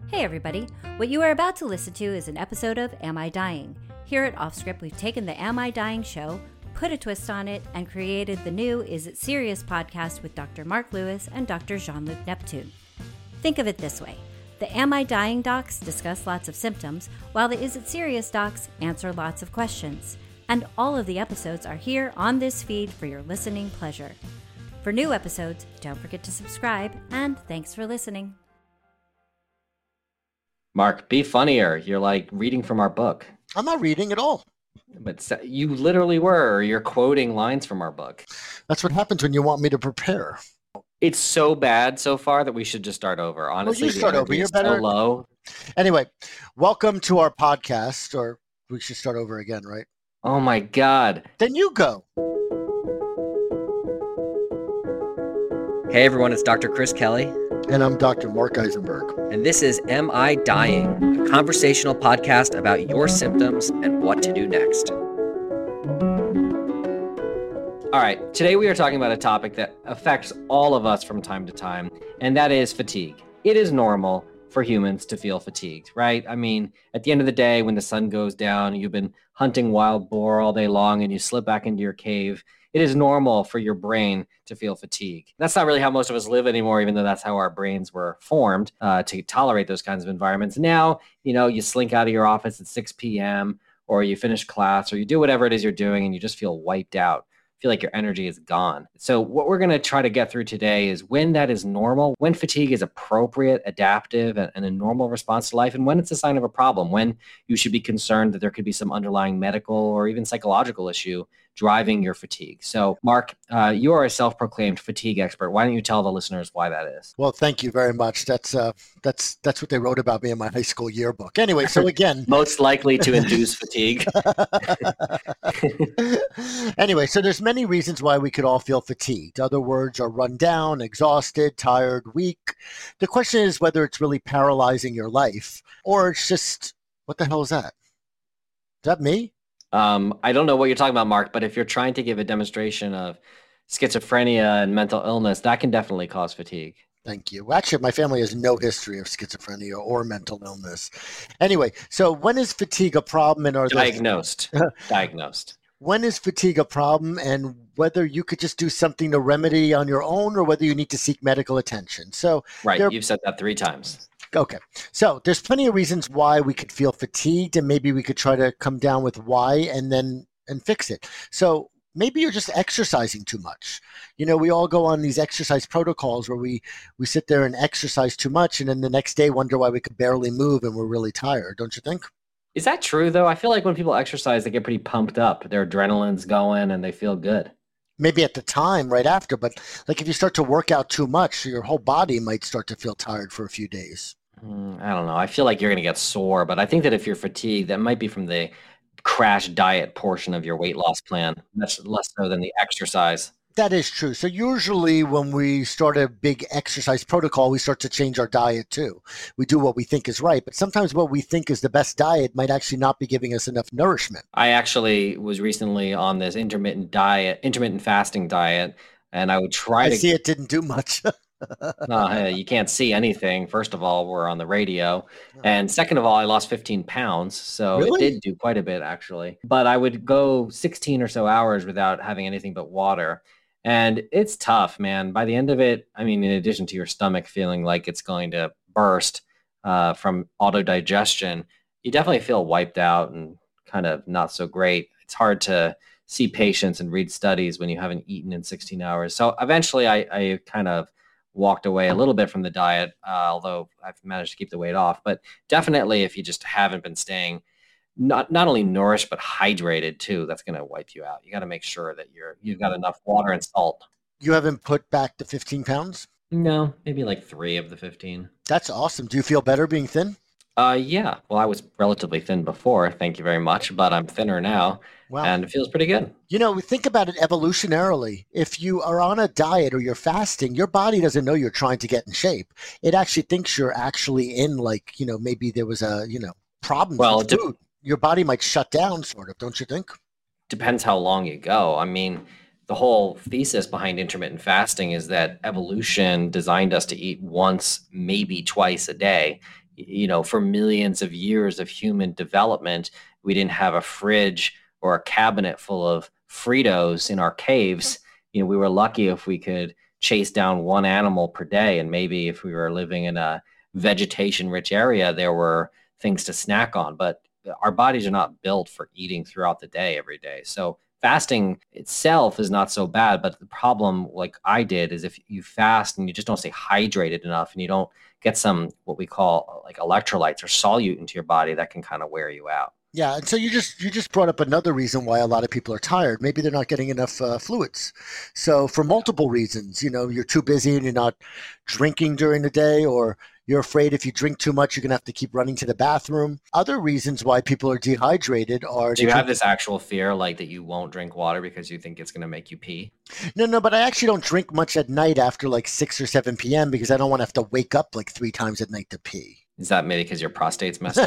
Hey everybody, what you are about to listen to is an episode of Am I Dying? Here at Offscript, we've taken the Am I Dying show, put a twist on it, and created the new Is It Serious podcast with Dr. Mark Lewis and Dr. Jean-Luc Neptune. Think of it this way. The Am I Dying docs discuss lots of symptoms, while the Is It Serious docs answer lots of questions. And all of the episodes are here on this feed for your listening pleasure. For new episodes, don't forget to subscribe, and thanks for listening. Mark, be funnier. You're like reading from our book. I'm not reading at all. But you literally were. You're quoting lines from our book. That's what happens when you want me to prepare. It's so bad so far that we should just start over. Honestly, you start over. You're better. So low. Anyway, welcome to our podcast, or we should start over again, right? Oh my God. Then you go. Hey everyone, it's Dr. Chris Kelly. And I'm Dr. Mark Eisenberg. And this is Am I Dying? A conversational podcast about your symptoms and what to do next. All right, today we are talking about a topic that affects all of us from time to time, and that is fatigue. It is normal for humans to feel fatigued, right? I mean, at the end of the day, when the sun goes down, you've been hunting wild boar all day long and you slip back into your cave, it is normal for your brain to feel fatigue. That's not really how most of us live anymore, even though that's how our brains were formed to tolerate those kinds of environments. Now, you slink out of your office at 6 p.m. or you finish class or you do whatever it is you're doing and you just feel wiped out. Feel like your energy is gone. So what we're going to try to get through today is when that is normal, when fatigue is appropriate, adaptive, and a normal response to life, and when it's a sign of a problem, when you should be concerned that there could be some underlying medical or even psychological issue driving your fatigue. So Mark, you are a self-proclaimed fatigue expert. Why don't you tell the listeners why that is? Well, thank you very much. That's what they wrote about me in my high school yearbook. Anyway, so again, most likely to induce fatigue. Anyway, so there's many reasons why we could all feel fatigued. Other words are run down, exhausted, tired, weak. The question is whether it's really paralyzing your life or it's just, what the hell is that? Is that me? I don't know what you're talking about, Mark, but if you're trying to give a demonstration of schizophrenia and mental illness, that can definitely cause fatigue. Thank you. Actually, my family has no history of schizophrenia or mental illness. Anyway, so when is fatigue a problem? And Diagnosed. When is fatigue a problem, and whether you could just do something to remedy on your own or whether you need to seek medical attention? So, right. You've said that 3 times. Okay. So there's plenty of reasons why we could feel fatigued, and maybe we could try to come down with why and fix it. So maybe you're just exercising too much. We all go on these exercise protocols where we sit there and exercise too much, and then the next day wonder why we could barely move and we're really tired. Don't you think? Is that true, though? I feel like when people exercise, they get pretty pumped up. Their adrenaline's going and they feel good. Maybe at the time, right after, but like if you start to work out too much, your whole body might start to feel tired for a few days. I don't know. I feel like you're going to get sore, but I think that if you're fatigued, that might be from the crash diet portion of your weight loss plan. That's less so than the exercise. That is true. So usually when we start a big exercise protocol, we start to change our diet too. We do what we think is right, but sometimes what we think is the best diet might actually not be giving us enough nourishment. I actually was recently on this intermittent fasting diet, and I would try to see it didn't do much. You can't see anything. First of all, we're on the radio. And second of all, I lost 15 pounds. So Really? It did do quite a bit, actually. But I would go 16 or so hours without having anything but water. And it's tough, man. By the end of it, I mean, in addition to your stomach feeling like it's going to burst from autodigestion, you definitely feel wiped out and kind of not so great. It's hard to see patients and read studies when you haven't eaten in 16 hours. So eventually I kind of walked away a little bit from the diet, although I've managed to keep the weight off. But definitely if you just haven't been staying not only nourished, but hydrated too, that's going to wipe you out. You got to make sure that you've got enough water and salt. You haven't put back the 15 pounds? No, maybe like 3 of the 15. That's awesome. Do you feel better being thin? Yeah. Well, I was relatively thin before, thank you very much, but I'm thinner now. Wow. And it feels pretty good. Think about it evolutionarily. If you are on a diet or you're fasting, your body doesn't know you're trying to get in shape. It actually thinks you're actually in maybe there was a, problem with food. Your body might shut down sort of, don't you think? Depends how long you go. I mean, the whole thesis behind intermittent fasting is that evolution designed us to eat once, maybe twice a day. for millions of years of human development, we didn't have a fridge or a cabinet full of Fritos in our caves. We were lucky if we could chase down one animal per day. And maybe if we were living in a vegetation rich area, there were things to snack on. But our bodies are not built for eating throughout the day every day. So fasting itself is not so bad. But the problem, like I did, is if you fast and you just don't stay hydrated enough and you don't get some what we call like electrolytes or solute into your body, that can kind of wear you out. Yeah, and so you just brought up another reason why a lot of people are tired. Maybe they're not getting enough fluids. So for multiple reasons, you're too busy and you're not drinking during the day, or you're afraid if you drink too much, you're going to have to keep running to the bathroom. Other reasons why people are dehydrated are... Do you have this actual fear, like that you won't drink water because you think it's going to make you pee? No, but I actually don't drink much at night after like 6 or 7 p.m. because I don't want to have to wake up like 3 times at night to pee. Is that maybe because your prostate's messed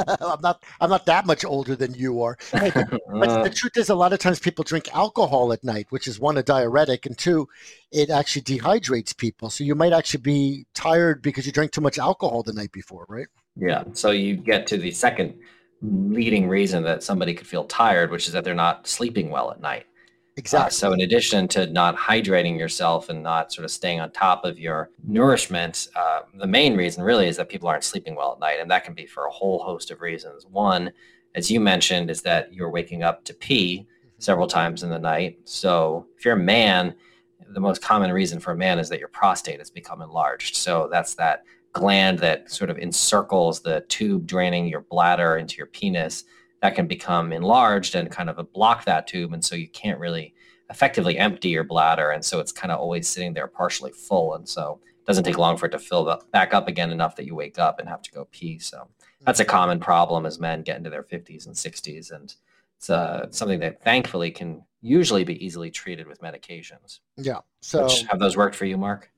up? I'm not that much older than you are. Hey, but the truth is, a lot of times people drink alcohol at night, which is one, a diuretic, and two, it actually dehydrates people. So you might actually be tired because you drank too much alcohol the night before, right? Yeah. So you get to the second leading reason that somebody could feel tired, which is that they're not sleeping well at night. Exactly. So in addition to not hydrating yourself and not sort of staying on top of your nourishment, the main reason really is that people aren't sleeping well at night. And that can be for a whole host of reasons. One, as you mentioned, is that you're waking up to pee several times in the night. So if you're a man, the most common reason for a man is that your prostate has become enlarged. So that's that gland that sort of encircles the tube draining your bladder into your penis. That can become enlarged and kind of block that tube. And so you can't really effectively empty your bladder. And so it's kind of always sitting there partially full. And so it doesn't take long for it to fill back up again enough that you wake up and have to go pee. So that's a common problem as men get into their 50s and 60s. And it's something that thankfully can usually be easily treated with medications. Yeah. So have those worked for you, Mark?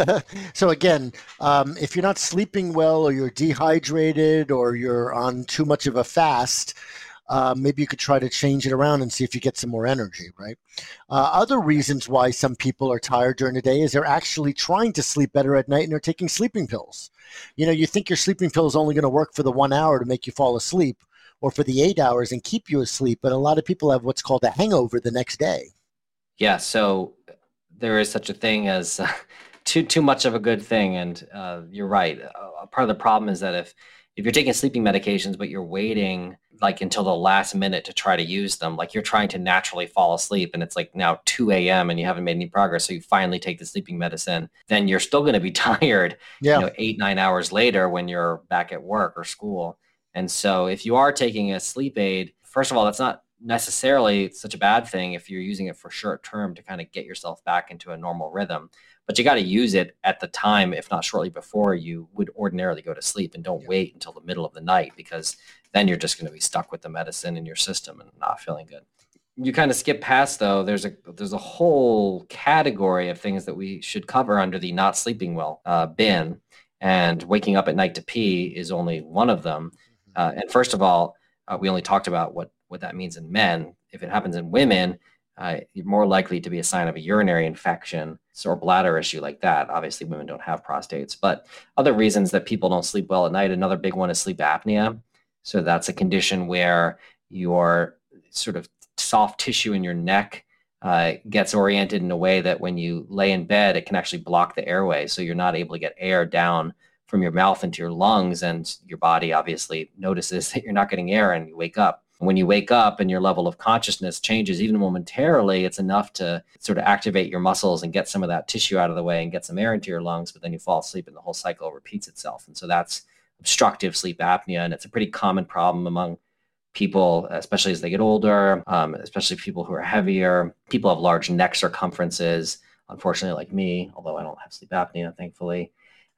So again, if you're not sleeping well, or you're dehydrated, or you're on too much of a fast, maybe you could try to change it around and see if you get some more energy, right? Other reasons why some people are tired during the day is they're actually trying to sleep better at night and they're taking sleeping pills. You think your sleeping pill is only going to work for the 1 hour to make you fall asleep, or for the 8 hours and keep you asleep. But a lot of people have what's called a hangover the next day. Yeah. So there is such a thing as too much of a good thing. And you're right. Part of the problem is that if you're taking sleeping medications, but you're waiting like until the last minute to try to use them, like you're trying to naturally fall asleep and it's like now 2 a.m. and you haven't made any progress. So you finally take the sleeping medicine, then you're still going to be tired, 8-9 hours later when you're back at work or school. And so if you are taking a sleep aid, first of all, that's not necessarily such a bad thing if you're using it for short term to kind of get yourself back into a normal rhythm. But you got to use it at the time, if not shortly before you would ordinarily go to sleep, and don't wait until the middle of the night, because then you're just going to be stuck with the medicine in your system and not feeling good. You kind of skip past, though, there's a whole category of things that we should cover under the not sleeping well bin. And waking up at night to pee is only one of them. And first of all, we only talked about what that means in men. If it happens in women, you're more likely to be a sign of a urinary infection or bladder issue like that. Obviously, women don't have prostates. But other reasons that people don't sleep well at night, another big one is sleep apnea. So that's a condition where your sort of soft tissue in your neck gets oriented in a way that when you lay in bed, it can actually block the airway. So you're not able to get air down from your mouth into your lungs, and your body obviously notices that you're not getting air and you wake up. When you wake up and your level of consciousness changes even momentarily, it's enough to sort of activate your muscles and get some of that tissue out of the way and get some air into your lungs, but then you fall asleep and the whole cycle repeats itself. And so that's obstructive sleep apnea, and it's a pretty common problem among people, especially as they get older, especially people who are heavier. People have large neck circumferences, unfortunately, like me, although I don't have sleep apnea, thankfully.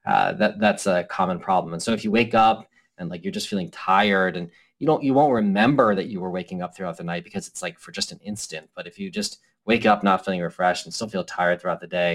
That's a common problem. And so if you wake up and like you're just feeling tired, and you won't remember that you were waking up throughout the night because it's like for just an instant. But if you just wake up not feeling refreshed and still feel tired throughout the day,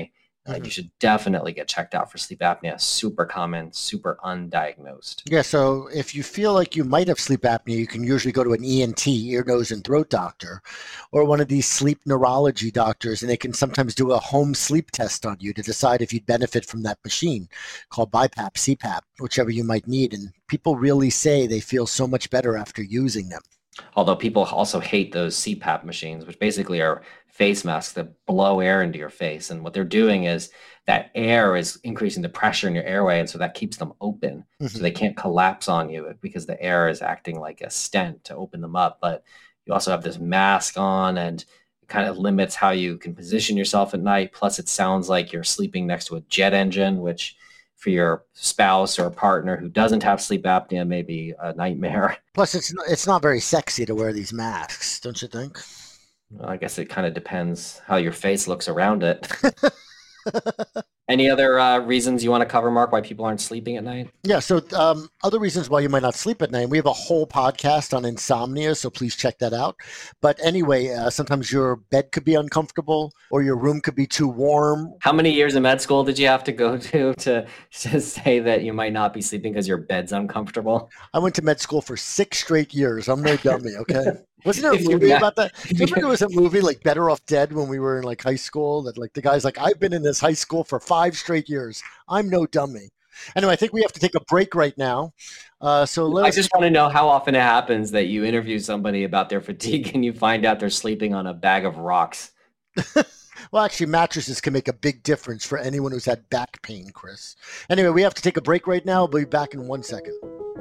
You should definitely get checked out for sleep apnea. Super common, super undiagnosed. Yeah, so if you feel like you might have sleep apnea, you can usually go to an ENT, ear, nose, and throat doctor, or one of these sleep neurology doctors, and they can sometimes do a home sleep test on you to decide if you'd benefit from that machine called BiPAP, CPAP, whichever you might need. And people really say they feel so much better after using them. Although people also hate those CPAP machines, which basically are face masks that blow air into your face. And what they're doing is that air is increasing the pressure in your airway. And so that keeps them open. So they can't collapse on you because the air is acting like a stent to open them up. But you also have this mask on, and it kind of limits how you can position yourself at night. Plus, it sounds like you're sleeping next to a jet engine, which for your spouse or a partner who doesn't have sleep apnea may be a nightmare. Plus, it's not very sexy to wear these masks, don't you think? Well, I guess it kind of depends how your face looks around it. Any other reasons you want to cover, Mark, why people aren't sleeping at night? Yeah, so other reasons why you might not sleep at night. We have a whole podcast on insomnia, so please check that out. But anyway, sometimes your bed could be uncomfortable or your room could be too warm. How many years of med school did you have to go to say that you might not be sleeping because your bed's uncomfortable? I went to med school for 6 straight years. I'm no dummy, okay? Wasn't there a movie about that? Remember there was a movie like Better Off Dead when we were in like high school that like the guy's like, I've been in this high school for 5 straight years. I'm no dummy. Anyway, I think we have to take a break right now. I just want to know how often it happens that you interview somebody about their fatigue and you find out they're sleeping on a bag of rocks. Well, actually, mattresses can make a big difference for anyone who's had back pain, Chris. Anyway, we have to take a break right now. We'll be back in 1 second.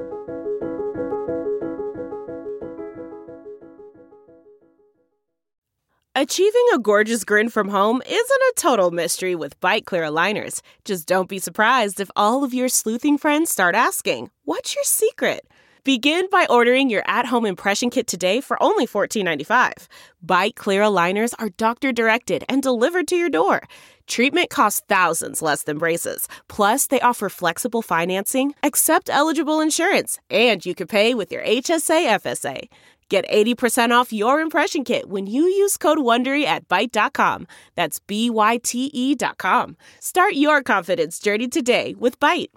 Achieving a gorgeous grin from home isn't a total mystery with Byte Clear aligners. Just don't be surprised if all of your sleuthing friends start asking, "What's your secret?" Begin by ordering your at-home impression kit today for only $14.95. Byte Clear aligners are doctor-directed and delivered to your door. Treatment costs thousands less than braces. Plus, they offer flexible financing, accept eligible insurance, and you can pay with your HSA FSA. Get 80% off your impression kit when you use code WONDERY at Byte.com. That's BYTE.com. Start your confidence journey today with Byte.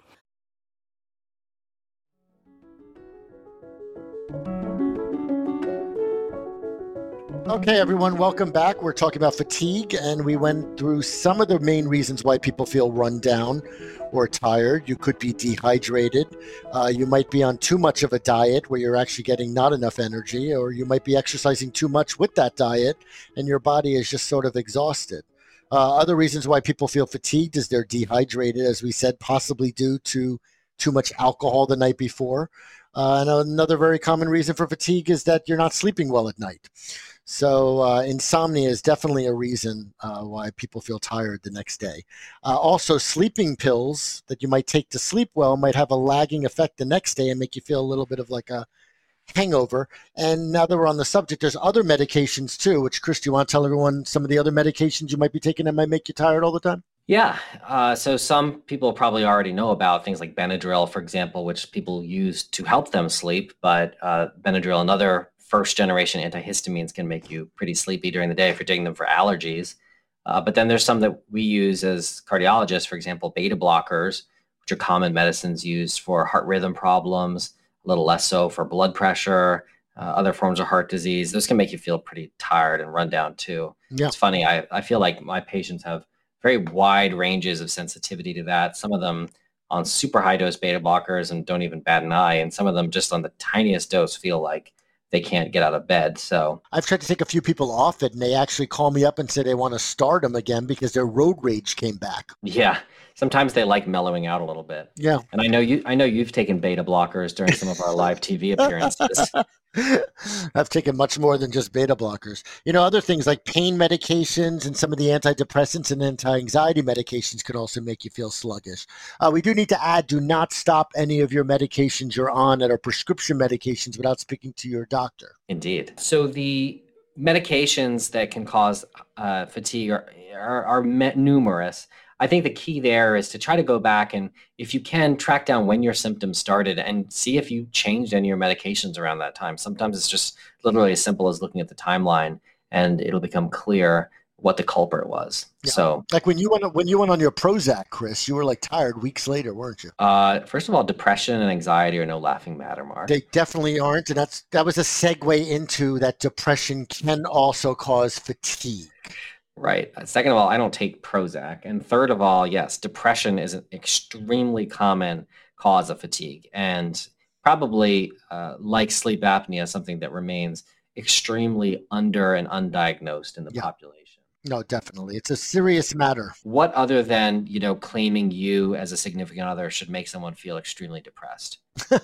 Okay, everyone, welcome back. We're talking about fatigue, and we went through some of the main reasons why people feel run down or tired. You could be dehydrated. You might be on too much of a diet where you're actually getting not enough energy, or you might be exercising too much with that diet, and your body is just sort of exhausted. Other reasons why people feel fatigued is they're dehydrated, as we said, possibly due to too much alcohol the night before. And another very common reason for fatigue is that you're not sleeping well at night. So insomnia is definitely a reason why people feel tired the next day. Also, sleeping pills that you might take to sleep well might have a lagging effect the next day and make you feel a little bit of like a hangover. And now that we're on the subject, there's other medications too, which, Chris, do you want to tell everyone some of the other medications you might be taking that might make you tired all the time? Yeah. So some people probably already know about things like Benadryl, for example, which people use to help them sleep. But Benadryl and other first-generation antihistamines can make you pretty sleepy during the day if you're taking them for allergies. But then there's some that we use as cardiologists, for example, beta blockers, which are common medicines used for heart rhythm problems, a little less so for blood pressure, other forms of heart disease. Those can make you feel pretty tired and run down too. Yeah. It's funny. I feel like my patients have very wide ranges of sensitivity to that. Some of them on super high dose beta blockers and don't even bat an eye. And some of them just on the tiniest dose feel like they can't get out of bed. So I've tried to take a few people off it, and they actually call me up and say they want to start them again because their road rage came back. Yeah. Sometimes they like mellowing out a little bit. Yeah. And I know you've taken beta blockers during some of our live TV appearances. I've taken much more than just beta blockers. You know, other things like pain medications and some of the antidepressants and anti-anxiety medications could also make you feel sluggish. We do need to add, do not stop any of your medications you're on that are prescription medications without speaking to your doctor. Indeed. So the medications that can cause fatigue are numerous. I think the key there is to try to go back and, if you can, track down when your symptoms started and see if you changed any of your medications around that time. Sometimes it's just literally as simple as looking at the timeline, and it'll become clear what the culprit was. Yeah. So, like when you went on your Prozac, Chris, you were like tired weeks later, weren't you? first of all, depression and anxiety are no laughing matter, Mark. They definitely aren't, and that was a segue into that depression can also cause fatigue. Right. Second of all, I don't take Prozac. And third of all, yes, depression is an extremely common cause of fatigue, and probably like sleep apnea, something that remains extremely under and undiagnosed in the population. No, definitely. It's a serious matter. What other than, claiming you as a significant other should make someone feel extremely depressed?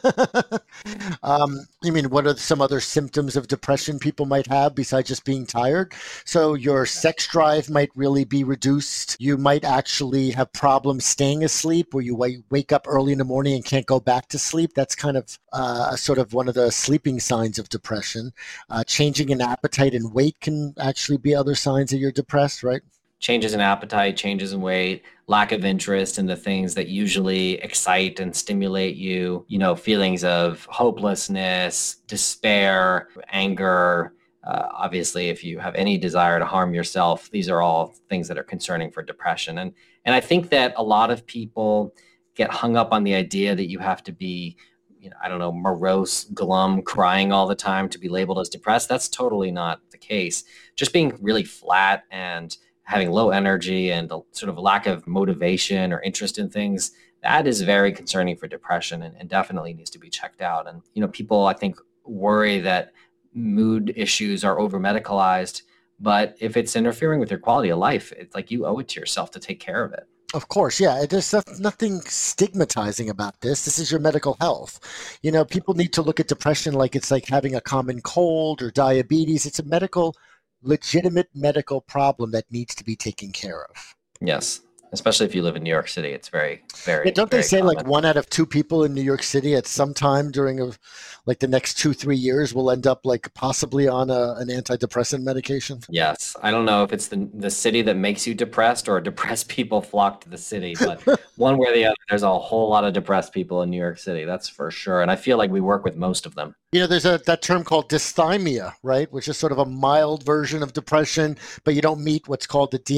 You mean, what are some other symptoms of depression people might have besides just being tired? So your sex drive might really be reduced. You might actually have problems staying asleep, where you wake up early in the morning and can't go back to sleep. That's kind of sort of one of the sleeping signs of depression. Changing in appetite and weight can actually be other signs that you're depressed, right? Changes in appetite, changes in weight, lack of interest in the things that usually excite and stimulate you, feelings of hopelessness, despair, anger. Obviously, if you have any desire to harm yourself, these are all things that are concerning for depression. And I think that a lot of people get hung up on the idea that you have to be, morose, glum, crying all the time to be labeled as depressed. That's totally not the case. Just being really flat and having low energy and a sort of lack of motivation or interest in things, that is very concerning for depression and definitely needs to be checked out. And, people, I think, worry that mood issues are over-medicalized, but if it's interfering with your quality of life, it's like you owe it to yourself to take care of it. Of course, yeah. There's nothing stigmatizing about this. This is your medical health. People need to look at depression like it's like having a common cold or diabetes. It's a legitimate medical problem that needs to be taken care of. Yes, especially if you live in New York City. It's very, very. Don't very they say common. like 1 out of 2 people in New York City at some time during the next 2-3 years will end up like possibly on an antidepressant medication? Yes, I don't know if it's the city that makes you depressed or depressed people flock to the city, but one way or the other, there's a whole lot of depressed people in New York City. That's for sure, and I feel like we work with most of them. There's that term called dysthymia, right? Which is sort of a mild version of depression, but you don't meet what's called the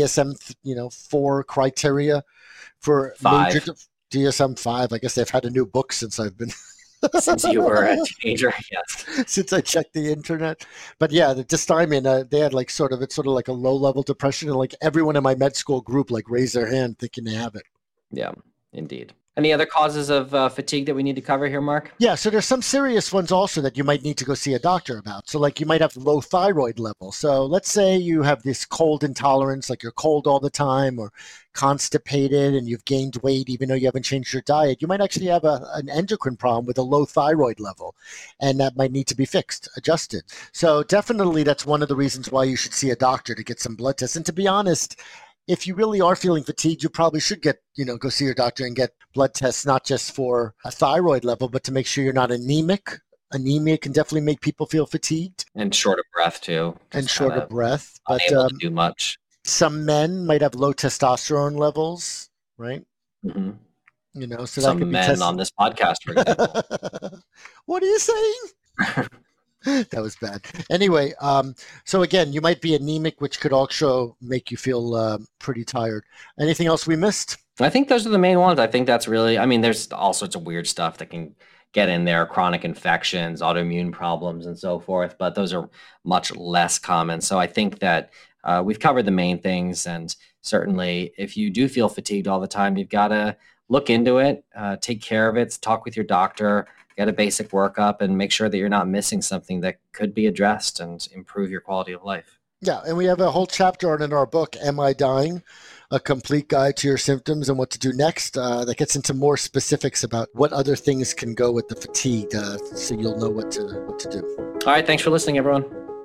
DSM-4 criteria for 5. major DSM-5. I guess they've had a new book since I've been since you were a teenager, yes. Since I checked the internet. But yeah, the dysthymia, they had it's sort of like a low-level depression, and like everyone in my med school group raised their hand thinking they have it. Yeah, indeed. Any other causes of fatigue that we need to cover here, Mark? Yeah, so there's some serious ones also that you might need to go see a doctor about. So you might have low thyroid level. So let's say you have this cold intolerance, like you're cold all the time or constipated and you've gained weight even though you haven't changed your diet. You might actually have an endocrine problem with a low thyroid level, and that might need to be fixed, adjusted. So definitely that's one of the reasons why you should see a doctor, to get some blood tests. And to be honest, if you really are feeling fatigued, you probably should go see your doctor and get blood tests, not just for a thyroid level, but to make sure you're not anemic. Anemia can definitely make people feel fatigued. And short of breath, too. And short of breath. But unable to do much. Some men might have low testosterone levels, right? Mm-hmm. So some that could men be on this podcast, for example. What are you saying? That was bad. Anyway, so again, you might be anemic, which could also make you feel pretty tired. Anything else we missed? I think those are the main ones. I think that's really, there's all sorts of weird stuff that can get in there, chronic infections, autoimmune problems, and so forth, but those are much less common. So I think that we've covered the main things, and certainly if you do feel fatigued all the time, you've got to look into it, take care of it, talk with your doctor, get a basic workup, and make sure that you're not missing something that could be addressed and improve your quality of life. Yeah, and we have a whole chapter on in our book, Am I Dying? A Complete Guide to Your Symptoms and What to Do Next. That gets into more specifics about what other things can go with the fatigue, so you'll know what to do. All right, thanks for listening, everyone.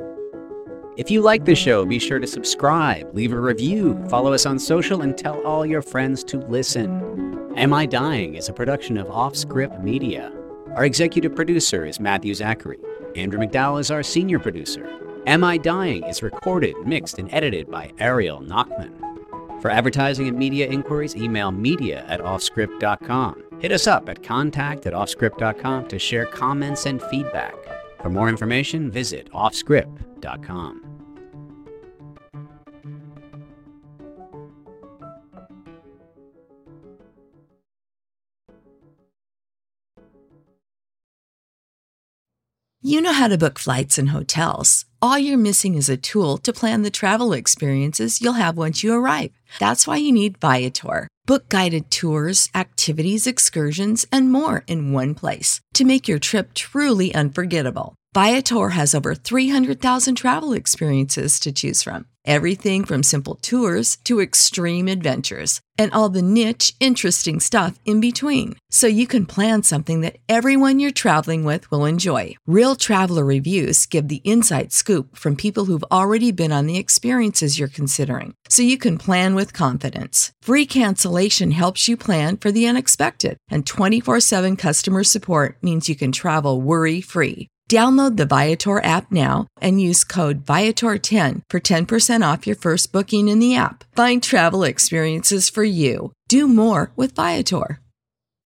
If you like the show, be sure to subscribe, leave a review, follow us on social, and tell all your friends to listen. Am I Dying is a production of Offscript Media. Our executive producer is Matthew Zachary. Andrew McDowell is our senior producer. Am I Dying is recorded, mixed, and edited by Ariel Nachman. For advertising and media inquiries, email media@offscript.com. Hit us up at contact@offscript.com to share comments and feedback. For more information, visit offscript.com. You know how to book flights and hotels. All you're missing is a tool to plan the travel experiences you'll have once you arrive. That's why you need Viator. Book guided tours, activities, excursions, and more in one place to make your trip truly unforgettable. Viator has over 300,000 travel experiences to choose from. Everything from simple tours to extreme adventures and all the niche, interesting stuff in between. So you can plan something that everyone you're traveling with will enjoy. Real traveler reviews give the inside scoop from people who've already been on the experiences you're considering. So you can plan with confidence. Free cancellation helps you plan for the unexpected. And 24/7 customer support means you can travel worry-free. Download the Viator app now and use code Viator10 for 10% off your first booking in the app. Find travel experiences for you. Do more with Viator.